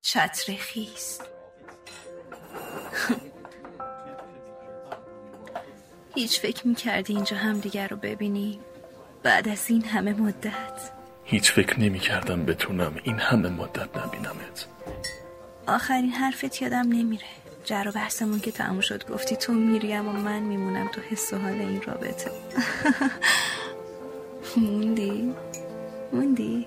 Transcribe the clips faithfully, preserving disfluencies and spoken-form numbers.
چتر خیس. هیچ فکر میکردی اینجا هم دیگر رو ببینی بعد از این همه مدت؟ هیچ فکر نمیکردم بتونم این همه مدت نبینمت. آخرین حرفت یادم نمیره. جر و بحثمون که تموم شد گفتی تو میریم و من میمونم تو حس و حال این رابطه. موندی؟ موندی؟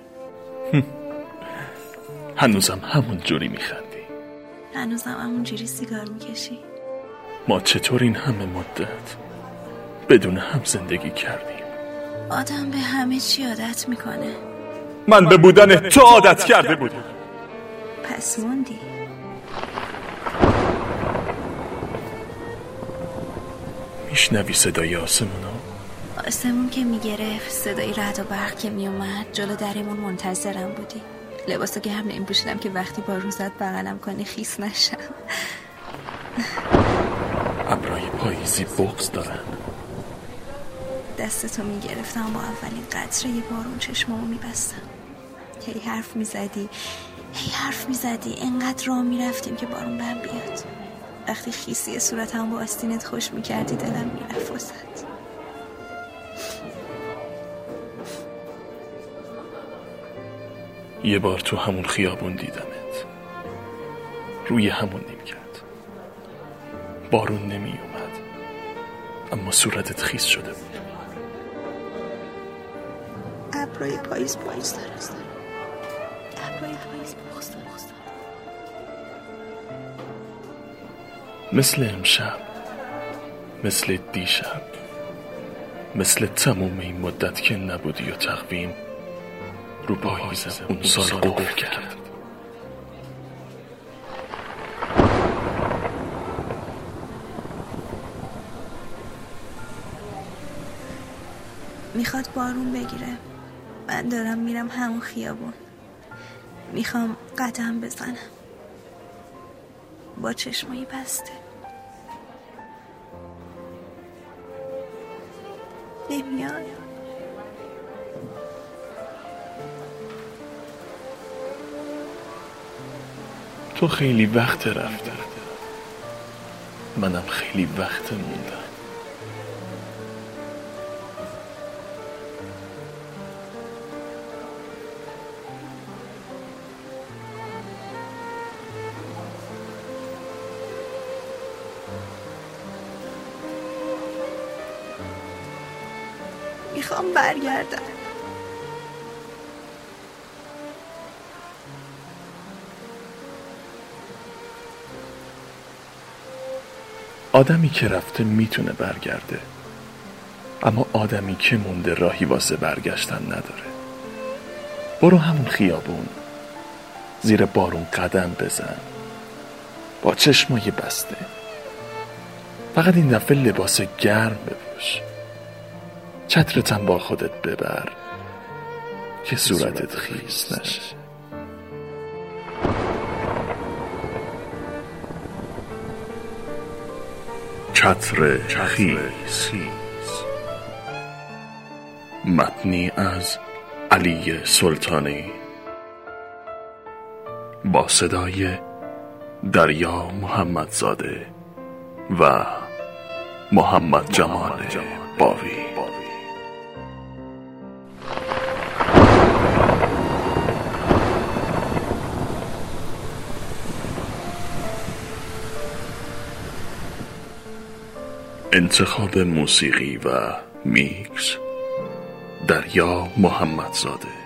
هنوزم همون جوری میخندی؟ هنوزم همون جوری سیگار میکشی؟ ما چطور این همه مدت بدون هم زندگی کردیم؟ آدم به همه چی عادت میکنه. من به بودن تو عادت کرده بودم. پس موندی؟ میشنوی صدای آسمونو؟ آسمون که میگرفت، صدای رعد و برق که میومد، جلو درمون منتظرم بودی. لباسو گرم نمیپوشیدم که وقتی بارون زد بغلم کنی خیس نشم. ابرای پاییزی بغض دارن. دستتو میگرفتم با اولین قطره بارون چشمامو میبستم. هی حرف میزدی هی حرف میزدی انقدر راه میرفتیم که بارون بهم بیاد. وقتی خیسی صورتم با آستینت خوش میکردی دلم میرفت واسد. یه بار تو همون خیابون دیدمت، روی همون نیمکت. بارون نمی اومد اما صورتت خیس شده بود. ابرای پاییز بغض داره. ابرای پاییز بغض داره. مثل امشب، مثل دیشب، مثل تموم این مدت که نبودی و تقویم رو پاییز اون سال قفل کرد. میخواد بارون بگیره. من دارم میرم همون خیابون. میخوام قدم بزنم با چشمایی بسته. نمیای؟ تو خیلی وقت رفته، منم خیلی وقت موندم. میخوام برگردم. آدمی که رفته میتونه برگرده، اما آدمی که مونده راهی واسه برگشتن نداره. برو همون خیابون، زیر بارون قدم بزن با چشمای بسته. فقط این دفعه لباس گرم بپوش، چترتم با خودت ببر که صورتت خیس نشه. چتر خیس. متنی از علی سلطانی با صدای دریا محمدزاده و محمد جمال باوی. انتخاب موسیقی و میکس دریا محمدزاده.